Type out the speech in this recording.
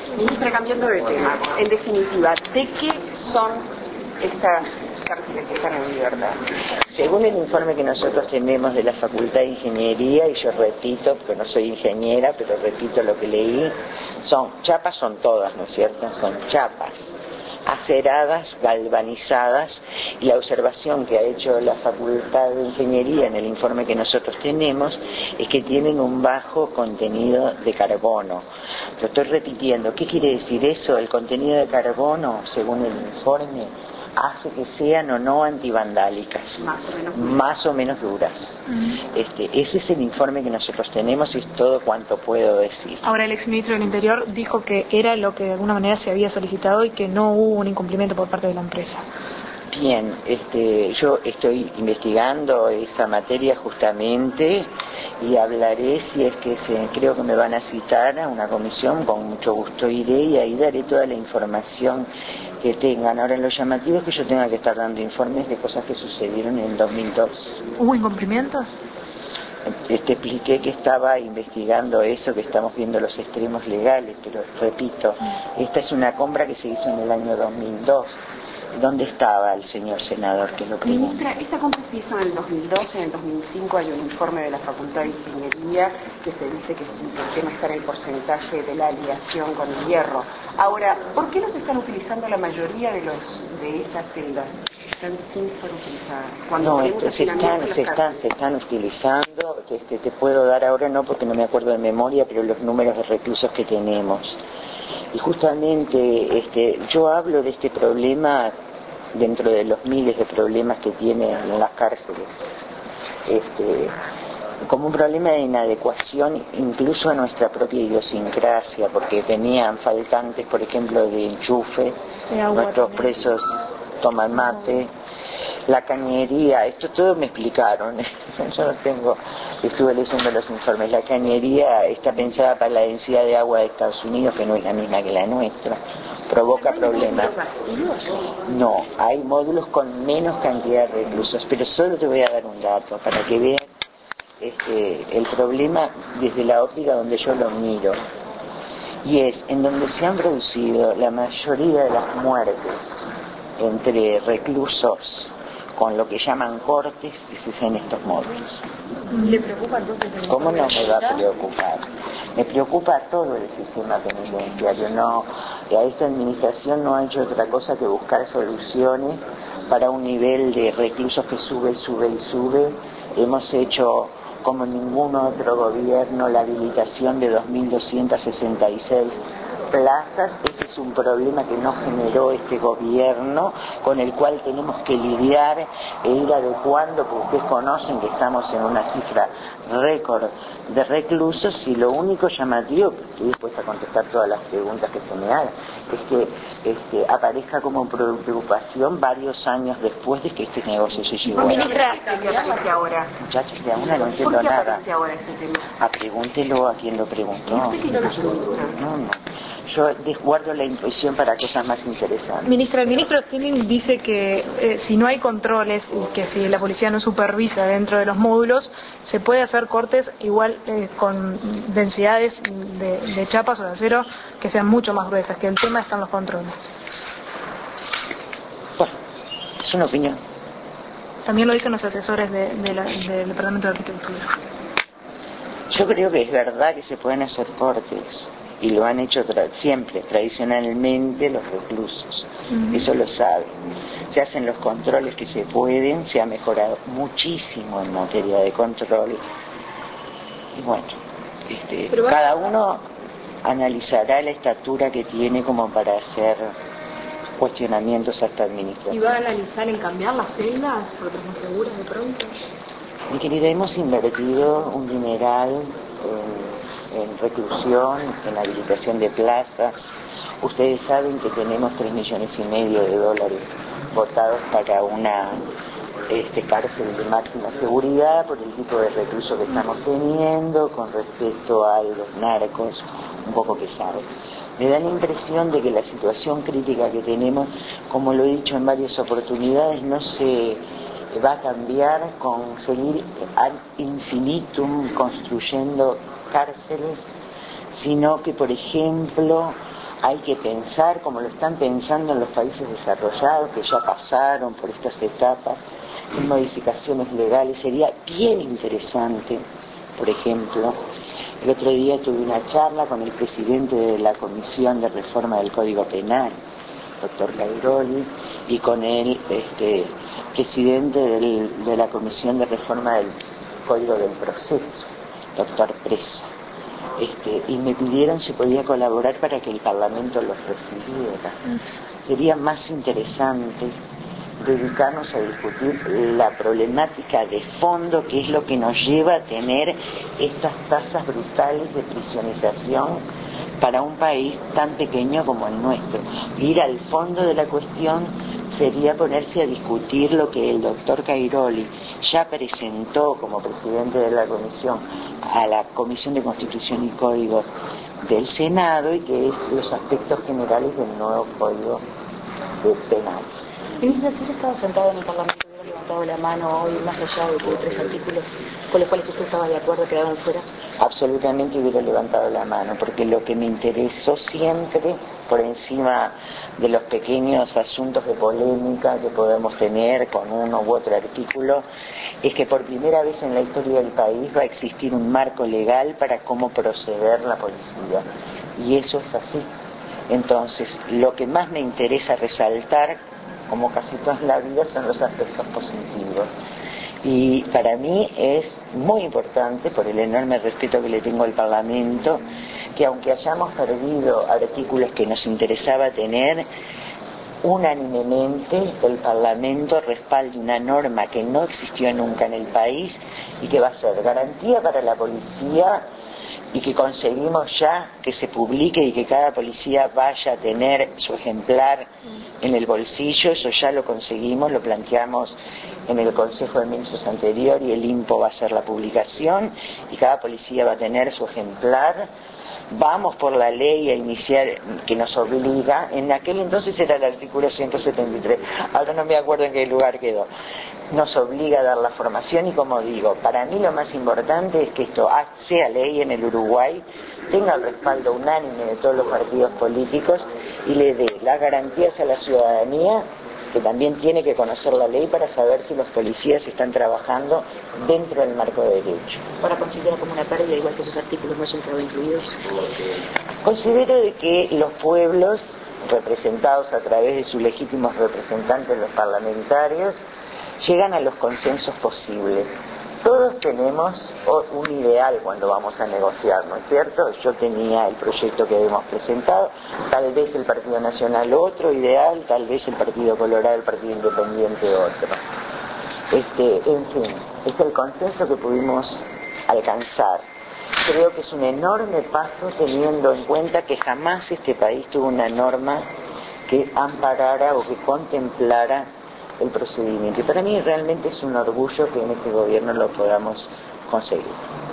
Ministra, cambiando de tema, en definitiva, ¿de qué son estas cárceles que están en libertad? Según el informe que nosotros tenemos de la Facultad de Ingeniería, y yo repito, porque no soy ingeniera, pero repito lo que leí, chapas son todas, ¿no es cierto? Son chapas aceradas, galvanizadas, y la observación que ha hecho la Facultad de Ingeniería en el informe que nosotros tenemos es que tienen un bajo contenido de carbono. Lo estoy repitiendo. ¿Qué quiere decir eso? El contenido de carbono, según el informe, hace que sean o no antivandálicas, más o menos duras. Ese es el informe que nosotros tenemos y es todo cuanto puedo decir. Ahora, el exministro del Interior dijo que era lo que de alguna manera se había solicitado y que no hubo un incumplimiento por parte de la empresa. Bien, yo estoy investigando esa materia justamente y hablaré, si es que creo que me van a citar a una comisión, con mucho gusto iré y ahí daré toda la información que tengan. Ahora, lo llamativo es que yo tenga que estar dando informes de cosas que sucedieron en el 2002. ¿Hubo incumplimientos? Te expliqué que estaba investigando eso, que estamos viendo los extremos legales, pero repito, esta es una compra que se hizo en el año 2002. ¿Dónde estaba el señor senador que lo preguntó? Ministra, esta compra se hizo en el 2012, en el 2005 hay un informe de la Facultad de Ingeniería que se dice que el tema está en el porcentaje de la aleación con el hierro. Ahora, ¿por qué no se están utilizando la mayoría de estas celdas? Están sin ser utilizadas. Cuando se están utilizando. Te puedo dar ahora, no porque no me acuerdo de memoria, pero los números de reclusos que tenemos. Y justamente yo hablo de este problema dentro de los miles de problemas que tienen en las cárceles, como un problema de inadecuación incluso a nuestra propia idiosincrasia, porque tenían faltantes, por ejemplo, de enchufe, nuestros presos toman mate, la cañería, esto todo me explicaron, yo no tengo, estuve leyendo los informes, la cañería está pensada para la densidad de agua de Estados Unidos, que no es la misma que la nuestra, provoca problemas. No, hay módulos con menos cantidad de reclusos, pero solo te voy a dar un dato para que vean el problema desde la óptica donde yo lo miro, y es en donde se han producido la mayoría de las muertes entre reclusos con lo que llaman cortes, es en estos módulos. ¿Le preocupa entonces? ¿Cómo no me va a preocupar? Me preocupa todo el sistema penitenciario. No, a esta administración no ha hecho otra cosa que buscar soluciones para un nivel de reclusos que sube y sube y sube. Hemos hecho, como ningún otro gobierno, la habilitación de 2.266 plazas. Ese es un problema que no generó este gobierno, con el cual tenemos que lidiar e ir adecuando, porque ustedes conocen que estamos en una cifra récord de reclusos, y lo único llamativo, que estoy dispuesta a contestar todas las preguntas que se me hagan, es que aparezca como preocupación varios años después de que este negocio se llevó a cabo. Ahora. Muchachos, que aún no entiendo nada. Ahora este tema? Pregúntelo a quien lo preguntó. No. Yo guardo la intuición para cosas más interesantes. Ministra, el ministro Stilling dice que si no hay controles y que si la policía no supervisa dentro de los módulos, se puede hacer cortes igual con densidades de chapas o de acero que sean mucho más gruesas, que el tema está en los controles. Bueno, es una opinión. También lo dicen los asesores del Departamento de Arquitectura. Yo creo que es verdad que se pueden hacer cortes, y lo han hecho siempre, tradicionalmente, los reclusos. Eso lo saben. Se hacen los controles que se pueden, se ha mejorado muchísimo en materia de control. Y bueno, cada uno analizará la estatura que tiene como para hacer cuestionamientos a esta administración. ¿Y va a analizar en cambiar las celdas por otras más seguras de pronto? Mi querida, hemos invertido un dineral en reclusión, en habilitación de plazas. Ustedes saben que tenemos $3,5 millones votados para una cárcel de máxima seguridad por el tipo de recluso que estamos teniendo con respecto a los narcos un poco pesados. Me da la impresión de que la situación crítica que tenemos, como lo he dicho en varias oportunidades, no se va a cambiar con seguir ad infinitum construyendo cárceles, sino que, por ejemplo, hay que pensar como lo están pensando en los países desarrollados que ya pasaron por estas etapas, en modificaciones legales. Sería bien interesante, por ejemplo, el otro día tuve una charla con el presidente de la Comisión de Reforma del Código Penal, doctor Cairoli, y con el presidente de la Comisión de Reforma del Código del Proceso, doctor Presa. Y me pidieron si podía colaborar para que el Parlamento los recibiera. Sería más interesante dedicarnos a discutir la problemática de fondo, que es lo que nos lleva a tener estas tasas brutales de prisionización para un país tan pequeño como el nuestro. Ir al fondo de la cuestión sería ponerse a discutir lo que el doctor Cairoli ya presentó como presidente de la comisión a la Comisión de Constitución y Código del Senado, y que es los aspectos generales del nuevo Código Penal. Ministra, si usted estaba sentado en el Parlamento, hubiera levantado la mano hoy, más allá de que 3 artículos con los cuales usted estaba de acuerdo quedaron fuera. Absolutamente hubiera levantado la mano, porque lo que me interesó siempre, por encima de los pequeños asuntos de polémica que podemos tener con uno u otro artículo, es que por primera vez en la historia del país va a existir un marco legal para cómo proceder la policía, y eso es así. Entonces, lo que más me interesa resaltar, como casi toda la vida, son los aspectos positivos. Y para mí es muy importante, por el enorme respeto que le tengo al Parlamento, que aunque hayamos perdido artículos que nos interesaba tener, unánimemente el Parlamento respalde una norma que no existió nunca en el país y que va a ser garantía para la policía, y que conseguimos ya que se publique y que cada policía vaya a tener su ejemplar en el bolsillo. Eso ya lo conseguimos, lo planteamos en el Consejo de Ministros anterior, y el INPO va a hacer la publicación y cada policía va a tener su ejemplar. Vamos por la ley a iniciar, que nos obliga, en aquel entonces era el artículo 173, ahora no me acuerdo en qué lugar quedó, nos obliga a dar la formación. Y como digo, para mí lo más importante es que esto sea ley en el Uruguay, tenga el respaldo unánime de todos los partidos políticos y le dé las garantías a la ciudadanía, que también tiene que conocer la ley para saber si los policías están trabajando dentro del marco de derecho. ¿Ahora considera como una pérdida, igual que esos artículos no hayan quedado incluidos? Considero de que los pueblos, representados a través de sus legítimos representantes, los parlamentarios, llegan a los consensos posibles. Todos tenemos un ideal cuando vamos a negociar, ¿no es cierto? Yo tenía el proyecto que habíamos presentado, tal vez el Partido Nacional otro ideal, tal vez el Partido Colorado, el Partido Independiente otro. En fin, es el consenso que pudimos alcanzar. Creo que es un enorme paso, teniendo en cuenta que jamás este país tuvo una norma que amparara o que contemplara el procedimiento. Y para mí realmente es un orgullo que en este gobierno lo podamos conseguir.